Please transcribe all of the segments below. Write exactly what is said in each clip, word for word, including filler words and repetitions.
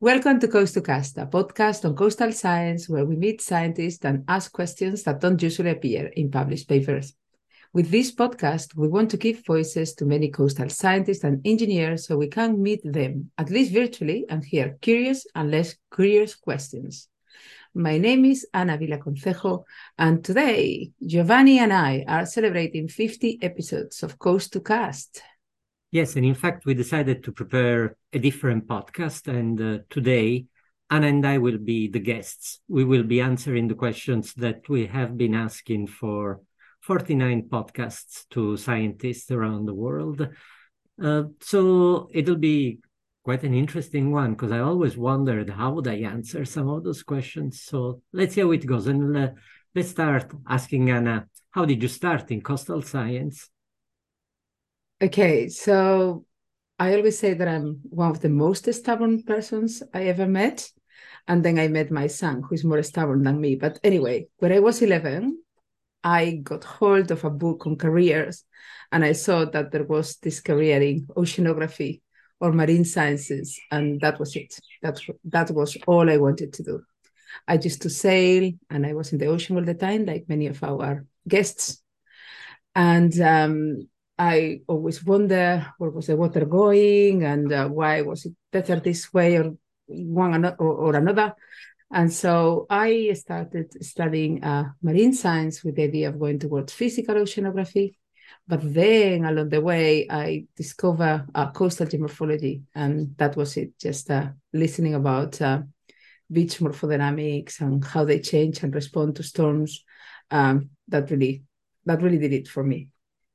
Welcome to Coast to Cast, a podcast on coastal science where we meet scientists and ask questions that don't usually appear in published papers. With this podcast, we want to give voices to many coastal scientists and engineers so we can meet them, at least virtually, and hear curious and less curious questions. My name is Ana Villaconcejo, and today Giovanni and I are celebrating fifty episodes of Coast to Cast. Yes, and in fact, we decided to prepare a different podcast, and uh, today Anna and I will be the guests. We will be answering the questions that we have been asking for forty-nine podcasts to scientists around the world. Uh, so it'll be quite an interesting one, because I always wondered how would I answer some of those questions. So let's see how it goes. And uh, let's start asking Anna, how did you start in coastal science? Okay, so I always say that I'm one of the most stubborn persons I ever met. And then I met my son, who is more stubborn than me. But anyway, when I was eleven, I got hold of a book on careers, and I saw that there was this career in oceanography or marine sciences, and that was it. That, that was all I wanted to do. I used to sail, and I was in the ocean all the time, like many of our guests. And um, I always wonder where was the water going, and uh, why was it better this way or one or, or another. And so I started studying uh, marine science with the idea of going towards physical oceanography. But then along the way, I discovered uh, coastal geomorphology, and that was it, just uh, listening about uh, beach morphodynamics and how they change and respond to storms. Um, that really, that really did it for me.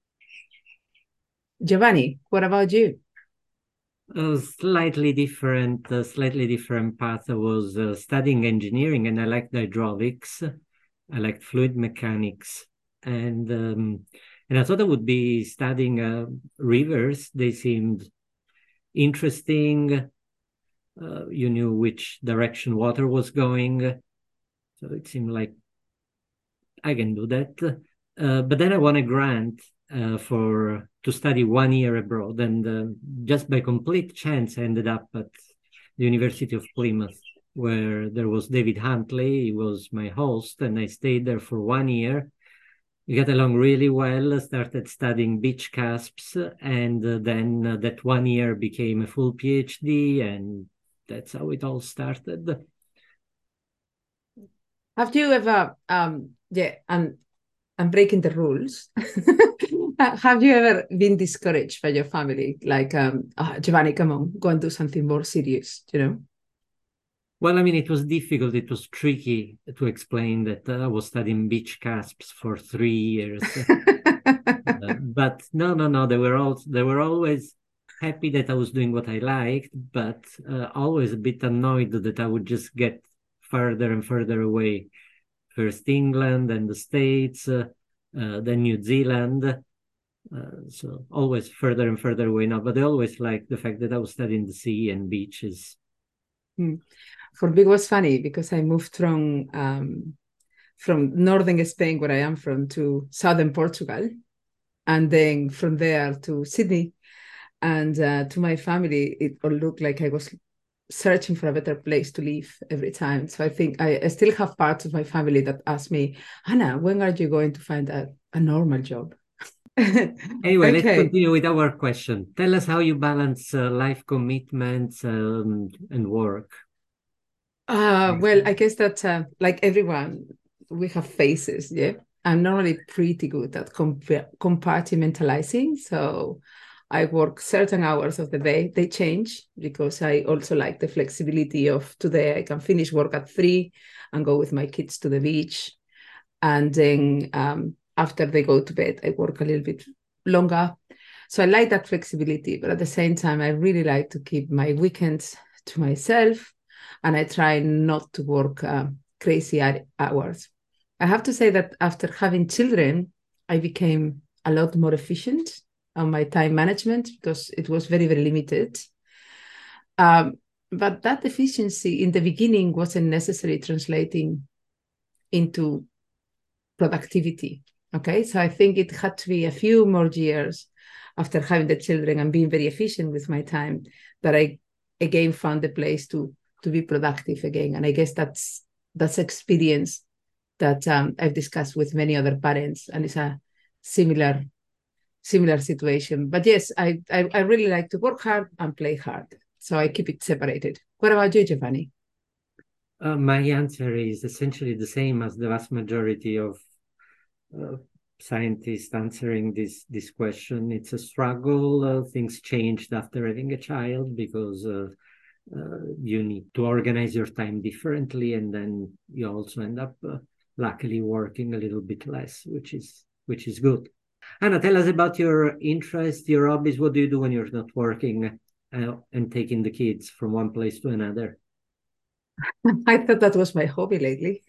Giovanni, what about you? A slightly different, uh, slightly different path. I was uh, studying engineering, and I liked hydraulics. I liked fluid mechanics, and um, and I thought I would be studying uh, rivers. They seemed interesting. Uh, you knew which direction water was going, so it seemed like I can do that. Uh, but then I won a grant uh, for to study one year abroad, and uh, just by complete chance, I ended up at the University of Plymouth, where there was David Huntley. He was my host, and I stayed there for one year. We got along really well, started studying beach cusps, and uh, then uh, that one year became a full PhD, and that's how it all started. Have you ever, um, yeah, and I'm breaking the rules. Have you ever been discouraged by your family? Like, um, oh, Giovanni, come on, go and do something more serious, you know? Well, I mean, it was difficult. It was tricky to explain that uh, I was studying beach cusps for three years. uh, but no, no, no. They were all they were always happy that I was doing what I liked, but uh, always a bit annoyed that I would just get further and further away. First England, then the States, uh, uh, then New Zealand. Uh, so always further and further away now. But they always liked the fact that I was studying the sea and beaches. Mm. For me, it was funny because I moved from um, from northern Spain, where I am from, to southern Portugal, and then from there to Sydney. And uh, to my family, it all looked like I was searching for a better place to live every time. So I think I, I still have parts of my family that ask me, Anna, when are you going to find a, a normal job? Anyway, let's Okay. continue with our question. Tell us how you balance uh, life commitments um, and work. Uh, well, I guess that uh, like everyone, we have phases, yeah? I'm normally pretty good at comp- compartmentalizing. So I work certain hours of the day. They change because I also like the flexibility of today I can finish work at three and go with my kids to the beach. And then um, after they go to bed, I work a little bit longer. So I like that flexibility, but at the same time, I really like to keep my weekends to myself, and I try not to work uh, crazy hours. I have to say that after having children, I became a lot more efficient on my time management because it was very, very limited. Um, but that efficiency in the beginning wasn't necessarily translating into productivity. Okay, so I think it had to be a few more years after having the children and being very efficient with my time that I again found a place to to be productive again. And I guess that's that's experience that um, I've discussed with many other parents, and it's a similar similar situation. But yes, I, I I really like to work hard and play hard, so I keep it separated. What about you, Giovanni? Uh, my answer is essentially the same as the vast majority of uh, scientists answering this this question. It's a struggle. Uh, things changed after having a child because uh, uh, you need to organize your time differently, and then you also end up uh, luckily working a little bit less, which is which is good. Anna, tell us about your interests, your hobbies. What do you do when you're not working uh, and taking the kids from one place to another? I thought that was my hobby lately.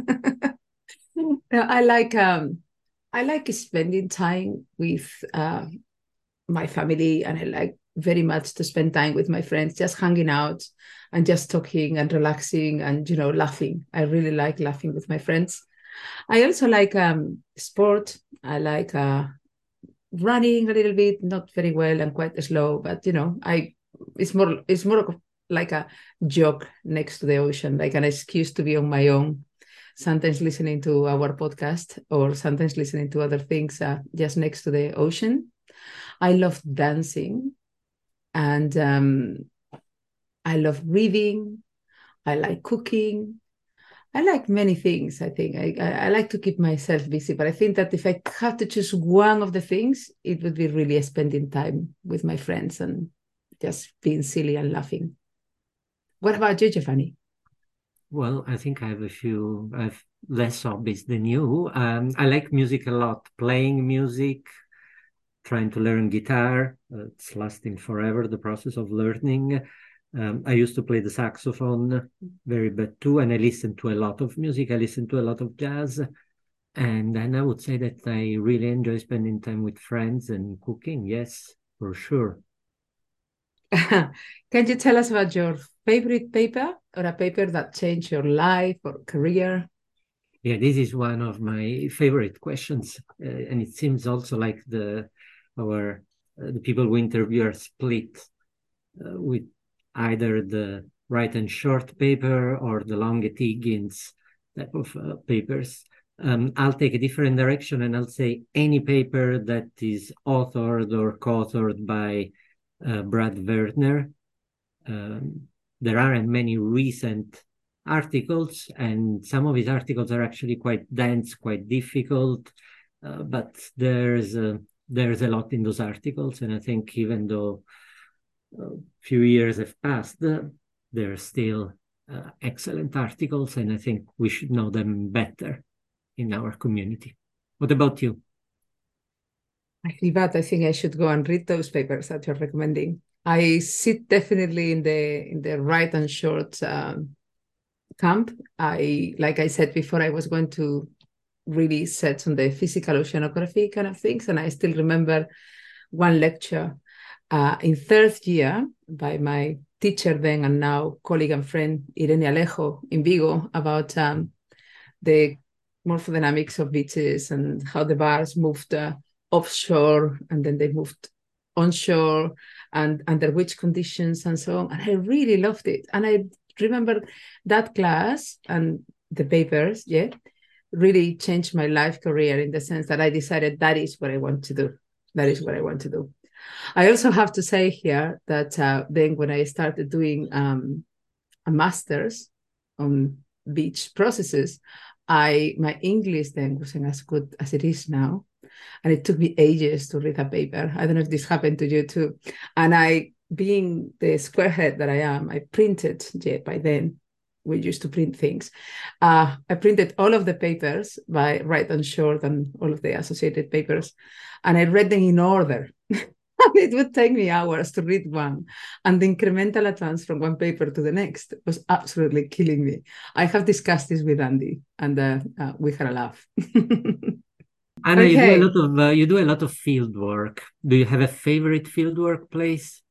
I like um I like spending time with uh, my family, and I like very much to spend time with my friends, just hanging out and just talking and relaxing and you know laughing. I really like laughing with my friends. I also like um sport. I like uh running a little bit, not very well and quite slow, but you know, I it's more it's more of like a jog next to the ocean, like an excuse to be on my own. Sometimes listening to our podcast or sometimes listening to other things uh, just next to the ocean. I love dancing and um, I love reading. I like cooking. I like many things. I think I, I, I like to keep myself busy, but I think that if I had to choose one of the things, it would be really spending time with my friends and just being silly and laughing. What about you, Giovanni? Well, I think I have a few, I have less hobbies than you. Um, I like music a lot, playing music, trying to learn guitar. Uh, it's lasting forever, the process of learning. Um, I used to play the saxophone very bad too, and I listen to a lot of music. I listen to a lot of jazz. And then I would say that I really enjoy spending time with friends and cooking. Yes, for sure. Can you tell us about your favorite paper or a paper that changed your life or career? Yeah, this is one of my favorite questions, uh, and it seems also like the our uh, the people we interview are split uh, with either the Wright and Short paper or the Longet-Higgins type of uh, papers. Um, I'll take a different direction, and I'll say any paper that is authored or co-authored by uh, Brad Werner. Um, there aren't many recent articles, and some of his articles are actually quite dense, quite difficult. Uh, but there's a, there's a lot in those articles, and I think even though a few years have passed, uh, they're still uh, excellent articles, and I think we should know them better in our community. What about you? I feel bad. I think I should go and read those papers that you're recommending. I sit definitely in the in the Wright and Short um, camp. I like I said before, I was going to really set on the physical oceanography kind of things, and I still remember one lecture uh, in third year by my teacher then and now colleague and friend Irene Alejo in Vigo about um, the morphodynamics of beaches and how the bars moved uh, offshore and then they moved onshore and under which conditions and so on. And I really loved it. And I remember that class and the papers, yeah, really changed my life career in the sense that I decided that is what I want to do. That is what I want to do. I also have to say here that uh, then when I started doing um, a master's on beach processes, I my English then wasn't as good as it is now. And it took me ages to read a paper. I don't know if this happened to you too. And I, being the squarehead that I am, I printed, yeah, by then, we used to print things. Uh, I printed all of the papers by Wright and Short and all of the associated papers, and I read them in order. It would take me hours to read one, and the incremental advance from one paper to the next was absolutely killing me. I have discussed this with Andy, and uh, uh, we had a laugh. Anna, you do a Okay. lot of uh, you do a lot of field work. Do you have a favorite field work place?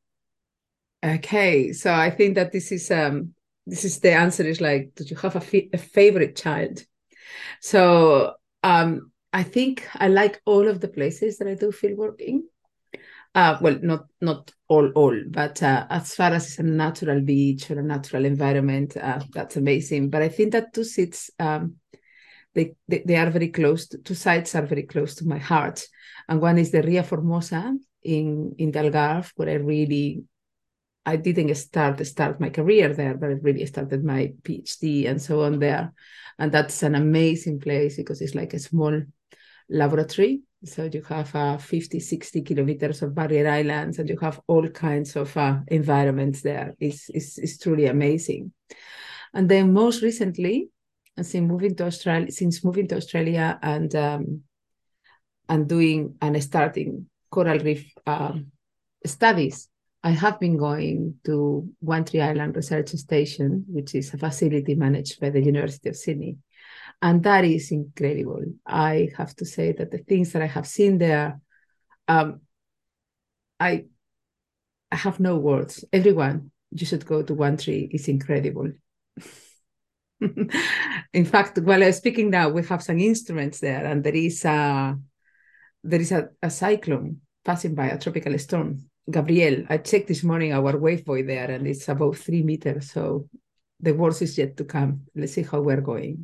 Okay, so I think that this is um this is the answer is like, do you have a, fi- a favorite child? So um I think I like all of the places that I do field work in. Uh, well, not not all, all, but uh, as far as it's a natural beach or a natural environment, uh, that's amazing. But I think that two seats, um, they, they they are very close. To, two sites are very close to my heart, and one is the Ria Formosa in in the Algarve, where I really I didn't start start my career there, but I really started my PhD and so on there, and that's an amazing place because it's like a small laboratory. So you have uh, fifty, sixty kilometers of barrier islands, and you have all kinds of uh, environments there. It's, it's, it's truly amazing. And then most recently, since moving to Australia, since moving to Australia and um, and doing and starting coral reef um, studies, I have been going to One Tree Island Research Station, which is a facility managed by the University of Sydney. And that is incredible. I have to say that the things that I have seen there, um, I, I have no words. Everyone, you should go to One Tree. It's incredible. In fact, while I'm speaking now, we have some instruments there, and there is a there is a, a cyclone passing by, a tropical storm, Gabrielle. I checked this morning our wave buoy there, and it's about three meters. So the worst is yet to come. Let's see how we're going.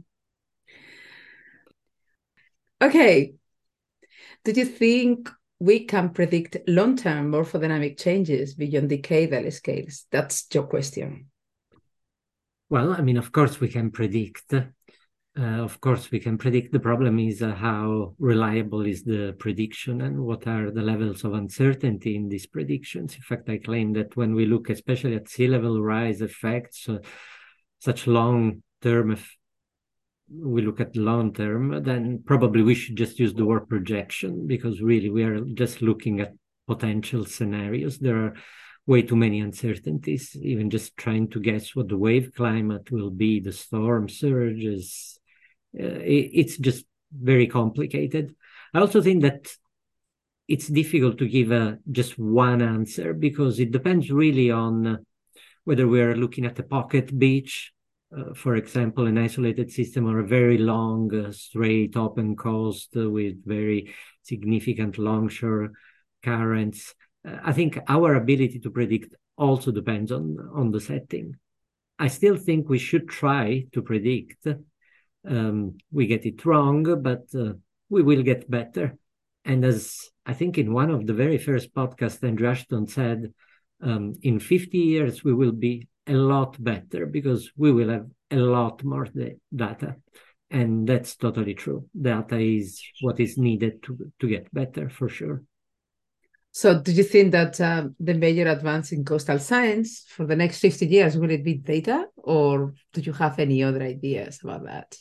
Okay. Do you think we can predict long-term morphodynamic changes beyond decadal scales? That's your question. Well, I mean, of course we can predict. Uh, of course we can predict. The problem is uh, how reliable is the prediction and what are the levels of uncertainty in these predictions. In fact, I claim that when we look especially at sea level rise effects, uh, such long-term effects, we look at long term, then probably we should just use the word projection, because really we are just looking at potential scenarios. There are way too many uncertainties, even just trying to guess what the wave climate will be, the storm surges. Uh, it, it's just very complicated. I also think that it's difficult to give a, just one answer, because it depends really on whether we're looking at a pocket beach, Uh, for example, an isolated system, or a very long, uh, straight, open coast uh, with very significant longshore currents. Uh, I think our ability to predict also depends on, on the setting. I still think we should try to predict. Um, we get it wrong, but uh, we will get better. And as I think in one of the very first podcasts, Andrew Ashton said, um, in fifty years, we will be a lot better because we will have a lot more data. And that's totally true. Data is what is needed to, to get better, for sure. So do you think that uh, the major advance in coastal science for the next fifty years, will it be data, or do you have any other ideas about that?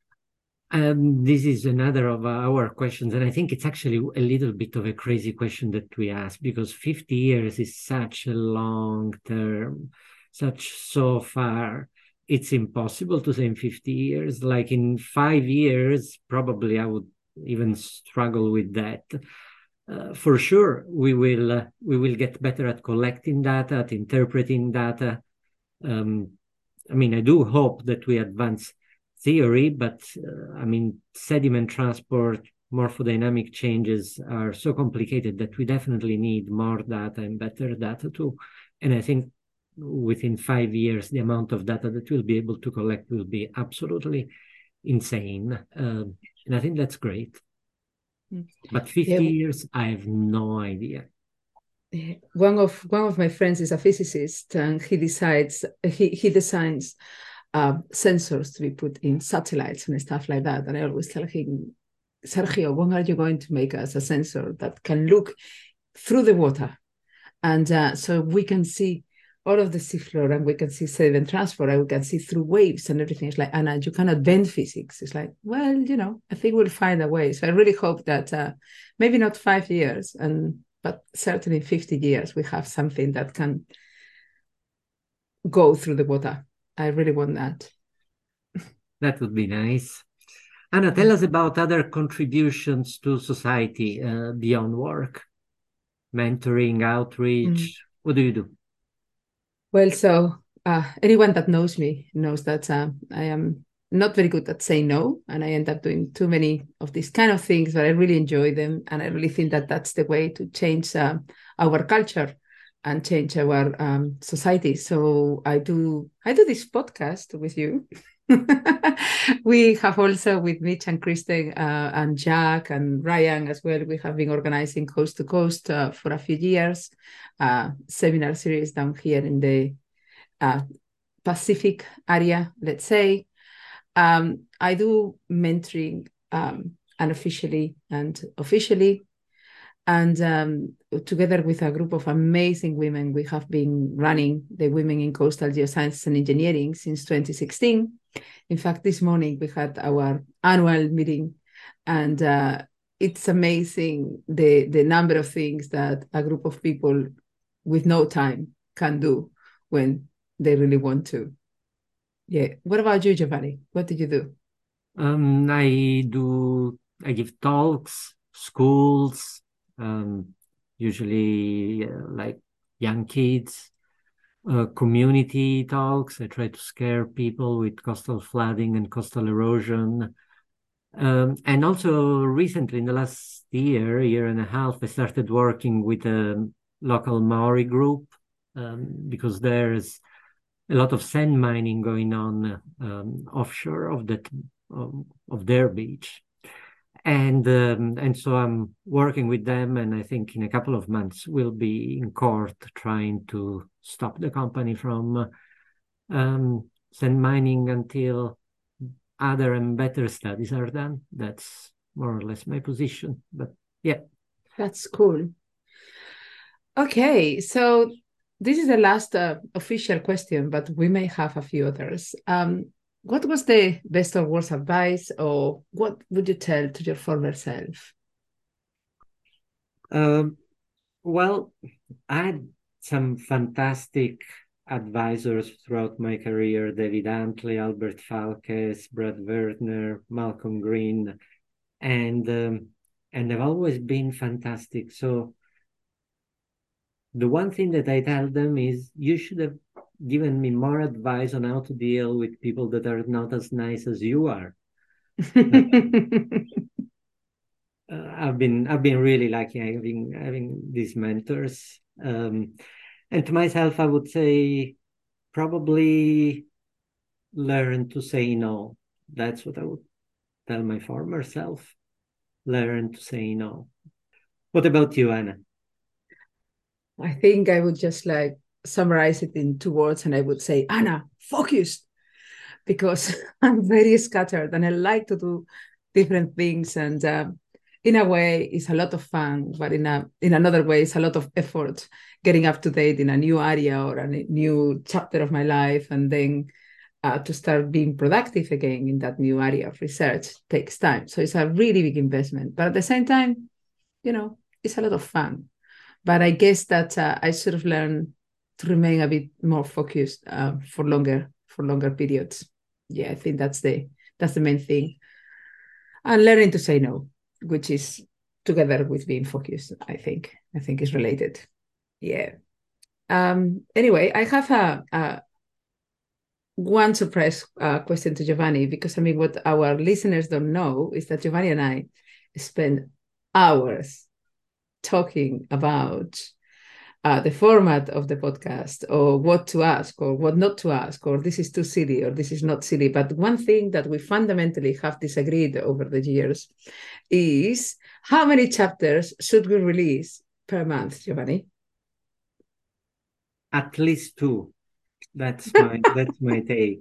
Um, this is another of our questions, and I think it's actually a little bit of a crazy question that we ask, because fifty years is such a long term, such so far. It's impossible to say in fifty years. Like in five years, probably I would even struggle with that. Uh, for sure, we will uh, we will get better at collecting data, at interpreting data. Um, I mean, I do hope that we advance theory, but uh, I mean, sediment transport, morphodynamic changes are so complicated that we definitely need more data and better data too. And I think within five years, the amount of data that we'll be able to collect will be absolutely insane. Uh, and I think that's great. But fifty yeah. years, I have no idea. One of one of my friends is a physicist, and he decides he he designs uh, sensors to be put in satellites and stuff like that. And I always tell him, Sergio, when are you going to make us a sensor that can look through the water, and uh, so we can see all of the seafloor, and we can see sediment transport, and we can see through waves and everything. It's like, Anna, you cannot bend physics. It's like, well, you know, I think we'll find a way. So I really hope that uh, maybe not five years, and but certainly fifty years, we have something that can go through the water. I really want that. That would be nice. Anna, tell us about other contributions to society uh, beyond work. Mentoring, outreach. Mm. What do you do? Well, so uh, anyone that knows me knows that uh, I am not very good at saying no, and I end up doing too many of these kind of things, but I really enjoy them, and I really think that that's the way to change uh, our culture and change our um, society. So I do I do this podcast with you. We have also with Mitch and Kristen uh, and Jack and Ryan as well. We have been organizing Coast to Coast uh, for a few years, uh, seminar series down here in the uh, Pacific area, let's say. Um, I do mentoring um, unofficially and officially. And um, together with a group of amazing women, we have been running the Women in Coastal Geosciences and Engineering since twenty sixteen. In fact, this morning we had our annual meeting, and uh, it's amazing the, the number of things that a group of people with no time can do when they really want to. Yeah. What about you, Giovanni? What did you do? Um, I do, I give talks, schools, um, usually uh, like young kids, uh, community talks. I try to scare people with coastal flooding and coastal erosion. Um, and also recently, in the last year, year and a half, I started working with a local Maori group um, because there's a lot of sand mining going on um, offshore of that um, of their beach, and um, and so I'm working with them, and I think in a couple of months we'll be in court trying to stop the company from um, sand mining until other and better studies are done. That's more or less my position. But yeah, That's cool. Okay, so this is the last uh, official question, but we may have a few others. Um, what was the best or worst advice, or what would you tell to your former self? um, well, I had some fantastic advisors throughout my career: David Antley, Albert Falkes, Brad Werner, Malcolm Green, and um, and they've always been fantastic. So the one thing that I tell them is you should have given me more advice on how to deal with people that are not as nice as you are. uh, I've been I've been really lucky having having these mentors. Um, and to myself, I would say probably learn to say no. That's what I would tell my former self. Learn to say no. What about you, Anna? I think I would just like summarize it in two words, and I would say, Anna, focus, because I'm very scattered and I like to do different things. And uh, in a way, it's a lot of fun, but in a in another way, it's a lot of effort getting up to date in a new area or a new chapter of my life, and then uh, to start being productive again in that new area of research takes time. So it's a really big investment, but at the same time, you know, it's a lot of fun. But I guess that uh, I should have learned to remain a bit more focused uh, for longer for longer periods. Yeah, I think that's the that's the main thing. And learning to say no, which is together with being focused, I think. I think is related. Yeah. Um, anyway, I have a, a one surprise uh, question to Giovanni, because I mean, what our listeners don't know is that Giovanni and I spend hours talking about uh, the format of the podcast, or what to ask or what not to ask, or this is too silly or this is not silly. But one thing that we fundamentally have disagreed over the years is how many chapters should we release per month, Giovanni? At least two. That's my that's my take.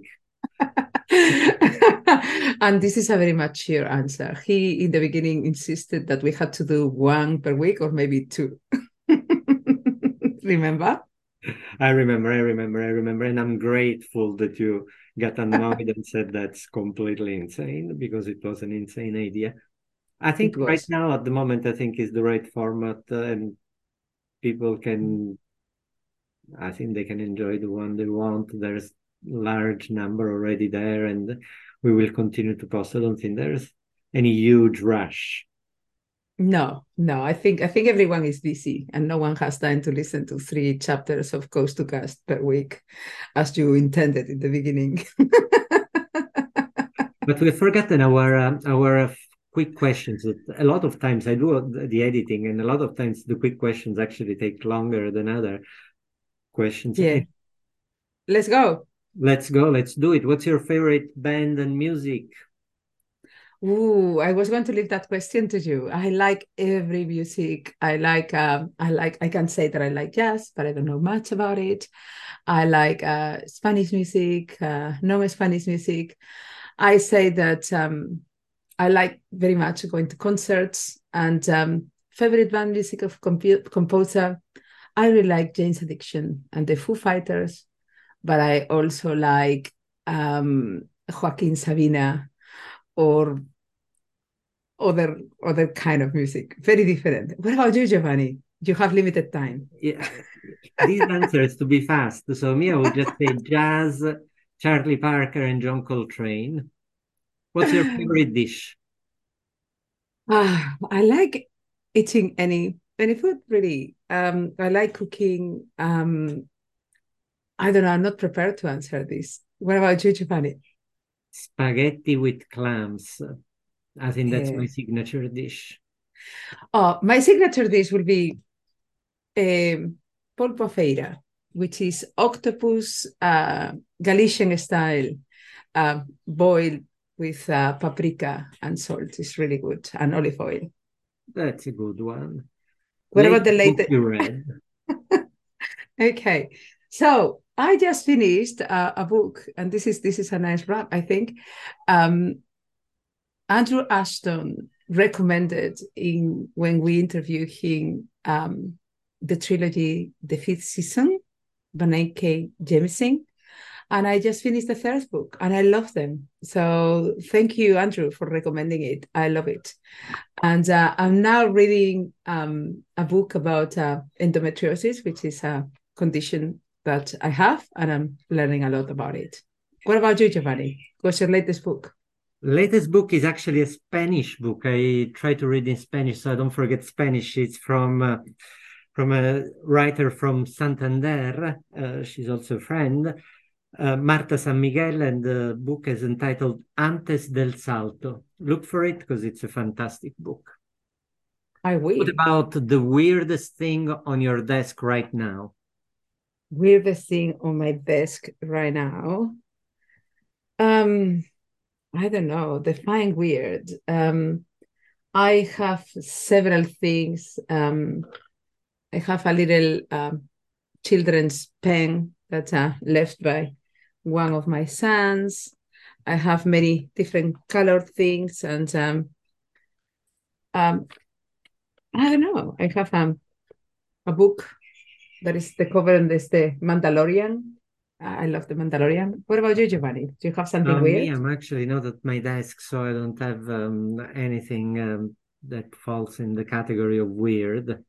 And this is a very mature answer. He, in the beginning, insisted that we had to do one per week or maybe two. Remember? I remember, I remember, I remember. And I'm grateful that you got annoyed and said that's completely insane, because it was an insane idea. I think right now, at the moment, I think is the right format, uh, and people can, I think they can enjoy the one they want. There's large number already there, and we will continue to post. I don't think there's any huge rush. No, no. I think I think everyone is busy, and no one has time to listen to three chapters of Coast to Cast per week, as you intended in the beginning. But we've forgotten our uh, our quick questions. A lot of times I do the editing, and a lot of times the quick questions actually take longer than other questions. Yeah. Let's go. Let's go. Let's do it. What's your favorite band and music? Ooh, I was going to leave that question to you. I like every music. I like, um, I like, I can say that I like jazz, but I don't know much about it. I like uh, Spanish music, uh, non-Spanish music. I say that um, I like very much going to concerts and um, favorite band music of compu- composer. I really like Jane's Addiction and the Foo Fighters, but I also like um, Joaquin Sabina or other other kind of music, very different. What about you, Giovanni? You have limited time. Yeah, these answers to be fast. So me, I would just say jazz, Charlie Parker, and John Coltrane. What's your favorite dish? Ah, I like eating any any food really. Um, I like cooking. Um, I don't know. I'm not prepared to answer this. What about you, Giovanni? Spaghetti with clams. I think that's Yeah. my signature dish. Oh, my signature dish will be um, polpo feira, which is octopus, uh, Galician style, uh, boiled with uh, paprika and salt. It's really good, and olive oil. That's a good one. What about the Latest book latest? you read? Okay, so I just finished uh, a book, and this is this is a nice wrap, I think. Um, Andrew Ashton recommended in when we interviewed him um, the trilogy The Fifth Season by N K Jemisin. And I just finished the third book and I love them. So thank you, Andrew, for recommending it. I love it. And uh, I'm now reading um, a book about uh, endometriosis, which is a condition that I have, and I'm learning a lot about it. What about you, Giovanni? What's your latest book? Latest book is actually a Spanish book. I try to read in Spanish so I don't forget Spanish. It's from uh, from a writer from Santander. Uh, she's also a friend, uh, Marta San Miguel, and the book is entitled Antes del Salto. Look for it because it's a fantastic book. I What will. about the weirdest thing on your desk right now? Weirdest thing on my desk right now. Um, I don't know. Define weird. Um, I have several things. Um, I have a little um, children's pen that's uh, left by one of my sons. I have many different colored things, and um, um, I don't know. I have um, a book that is the cover and is the Mandalorian. Uh, I love the Mandalorian. What about you, Giovanni? Do you have something Uh, me, weird? I'm actually not at my desk, so I don't have um, anything um, that falls in the category of weird.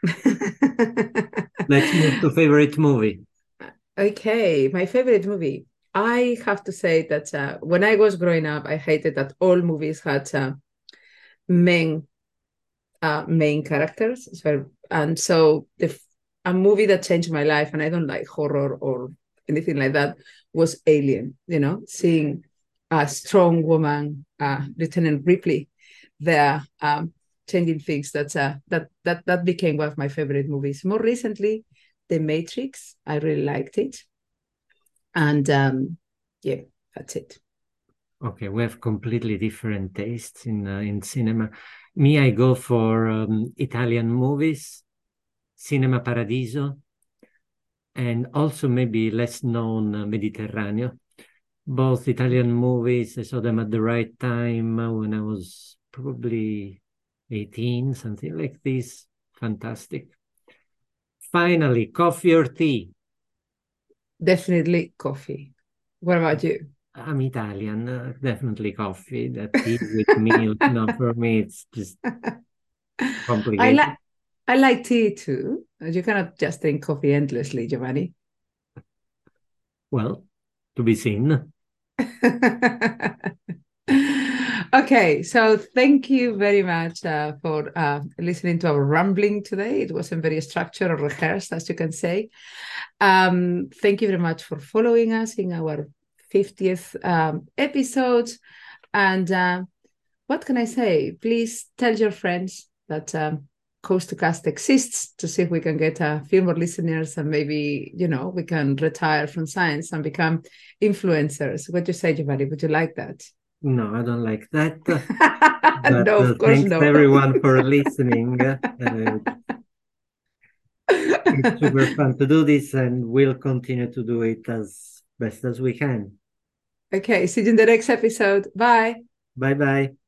Let's move to favorite movie. Okay, my favorite movie. I have to say that uh, when I was growing up, I hated that all movies had uh, men uh, main characters. So, and so the a movie that changed my life, and I don't like horror or anything like that, was Alien. You know, seeing a strong woman, uh, Lieutenant Ripley, there um, changing things. That's uh, that that that became one of my favorite movies. More recently, The Matrix. I really liked it, and um, yeah, that's it. Okay, we have completely different tastes in uh, in cinema. Me, I go for um, Italian movies, Cinema Paradiso, and also maybe less known uh, Mediterraneo. Both Italian movies, I saw them at the right time uh, when I was probably eighteen, something like this. Fantastic. Finally, coffee or tea? Definitely coffee. What about you? I'm Italian, uh, definitely coffee. That tea with milk, no, for me it's just I like complicated. I like tea too. You cannot just drink coffee endlessly, Giovanni. Well, to be seen. Okay, so thank you very much uh, for uh, listening to our rambling today. It wasn't very structured or rehearsed, as you can say. Um, thank you very much for following us in our fiftieth um, episode. And uh, what can I say? Please tell your friends that um, Coast to Cast exists to see if we can get a few more listeners and maybe, you know, we can retire from science and become influencers. What do you say, Giovanni? Would you like that? No, I don't like that. But No, uh, of course thanks no. everyone for listening. Uh, it's super fun to do this, and we'll continue to do it as best as we can. Okay, see you in the next episode. Bye. Bye bye.